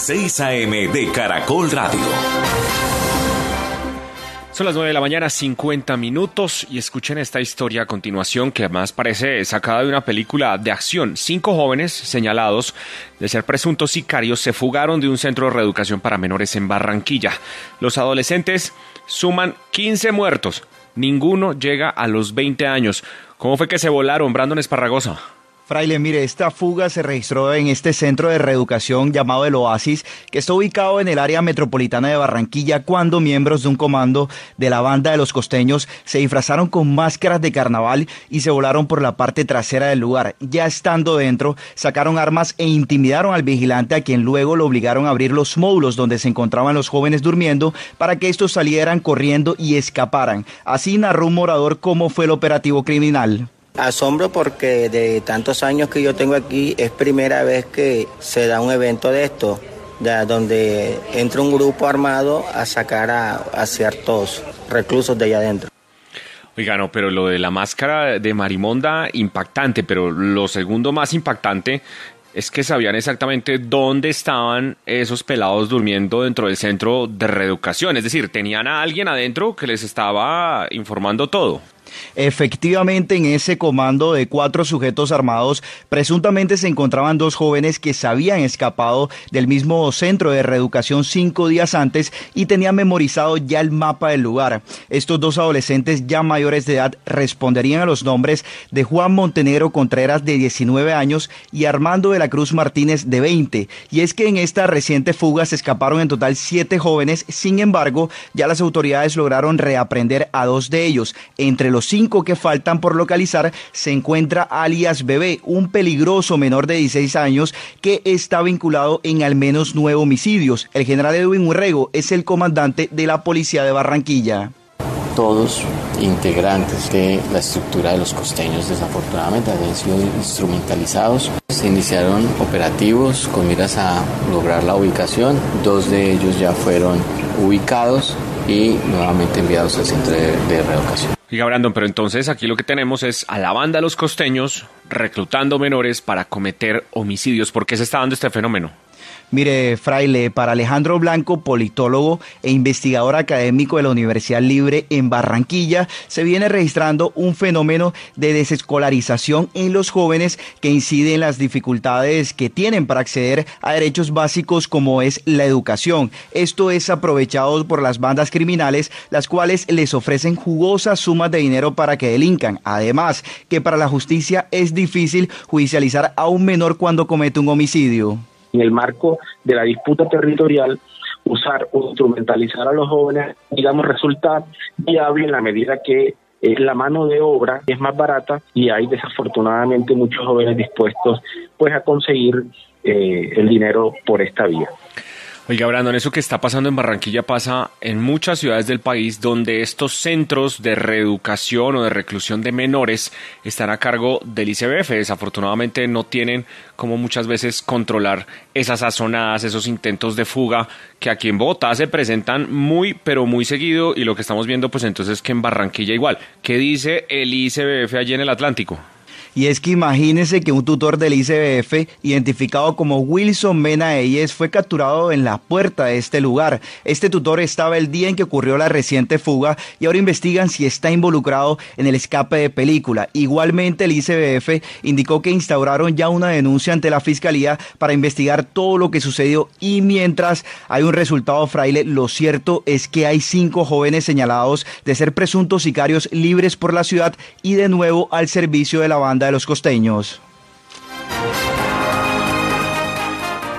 6 AM de Caracol Radio. Son las 9 de la mañana, 50 minutos, y escuchen esta historia a continuación que además parece sacada de una película de acción. 5 jóvenes señalados de ser presuntos sicarios se fugaron de un centro de reeducación para menores en Barranquilla. Los adolescentes suman 15 muertos. Ninguno llega a los 20 años. ¿Cómo fue que se volaron, Brandon Esparragosa? Fraile, mire, esta fuga se registró en este centro de reeducación llamado El Oasis, que está ubicado en el área metropolitana de Barranquilla, cuando miembros de un comando de la banda de los costeños se disfrazaron con máscaras de carnaval y se volaron por la parte trasera del lugar. Ya estando dentro, sacaron armas e intimidaron al vigilante, a quien luego lo obligaron a abrir los módulos donde se encontraban los jóvenes durmiendo para que estos salieran corriendo y escaparan. Así narró un morador cómo fue el operativo criminal. Asombro porque de tantos años que yo tengo aquí es primera vez que se da un evento de esto, donde entra un grupo armado a sacar a ciertos reclusos de allá adentro. Oiga, no, pero lo de la máscara de Marimonda, impactante, pero lo segundo más impactante es que sabían exactamente dónde estaban esos pelados durmiendo dentro del centro de reeducación, es decir, tenían a alguien adentro que les estaba informando todo. Efectivamente, en ese comando de 4 sujetos armados, presuntamente se encontraban 2 jóvenes que se habían escapado del mismo centro de reeducación 5 días antes y tenían memorizado ya el mapa del lugar. Estos 2 adolescentes ya mayores de edad responderían a los nombres de Juan Montenegro Contreras, de 19 años, y Armando de la Cruz Martínez, de 20. Y es que en esta reciente fuga se escaparon en total 7 jóvenes. Sin embargo, ya las autoridades lograron reaprender a 2 de ellos. Entre los 5 que faltan por localizar se encuentra alias Bebé, un peligroso menor de 16 años que está vinculado en al menos 9 homicidios. El general Edwin Urrego es el comandante de la policía de Barranquilla. Todos integrantes de la estructura de los costeños, desafortunadamente habían sido instrumentalizados. Se iniciaron operativos con miras a lograr la ubicación. 2 de ellos ya fueron ubicados y nuevamente enviados al centro de reeducación. Oiga, Brandon, pero entonces aquí lo que tenemos es a la banda de los costeños reclutando menores para cometer homicidios. ¿Por qué se está dando este fenómeno? Mire, Fraile, para Alejandro Blanco, politólogo e investigador académico de la Universidad Libre en Barranquilla, se viene registrando un fenómeno de desescolarización en los jóvenes que incide en las dificultades que tienen para acceder a derechos básicos como es la educación. Esto es aprovechado por las bandas criminales, las cuales les ofrecen jugosas sumas de dinero para que delincan. Además, que para la justicia es difícil judicializar a un menor cuando comete un homicidio. En el marco de la disputa territorial, usar o instrumentalizar a los jóvenes, digamos, resulta viable en la medida que la mano de obra es más barata y hay desafortunadamente muchos jóvenes dispuestos pues a conseguir el dinero por esta vía. Oiga, Brandon, eso que está pasando en Barranquilla pasa en muchas ciudades del país donde estos centros de reeducación o de reclusión de menores están a cargo del ICBF. Desafortunadamente no tienen como muchas veces controlar esas azonadas, esos intentos de fuga que aquí en Bogotá se presentan muy, pero muy seguido, y lo que estamos viendo pues entonces es que en Barranquilla igual. ¿Qué dice el ICBF allí en el Atlántico? Y es que imagínense que un tutor del ICBF, identificado como Wilson Mena Eyes, fue capturado en la puerta de este lugar. Este tutor estaba el día en que ocurrió la reciente fuga y ahora investigan si está involucrado en el escape de película. Igualmente, el ICBF indicó que instauraron ya una denuncia ante la Fiscalía para investigar todo lo que sucedió, y mientras hay un resultado, Fraile, lo cierto es que hay 5 jóvenes señalados de ser presuntos sicarios libres por la ciudad y de nuevo al servicio de la banda de los costeños.